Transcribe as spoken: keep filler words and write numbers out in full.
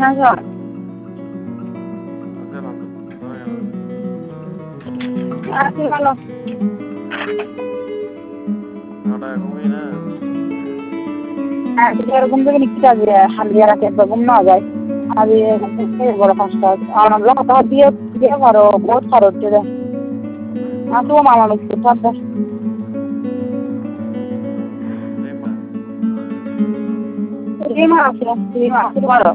আছো? আছি ভালো। ঘুম থেকে নিচ্ছে আজকে হালিয়া রাতে একবার ঘুম না যায় আজ বড় পাঁচটা কথা দিয়ে দিয়ে পারো বহুত পারো উঠে আসবো মামা মিস্ত্রি থাকবে রিমা আছে রিমা আসতে পারো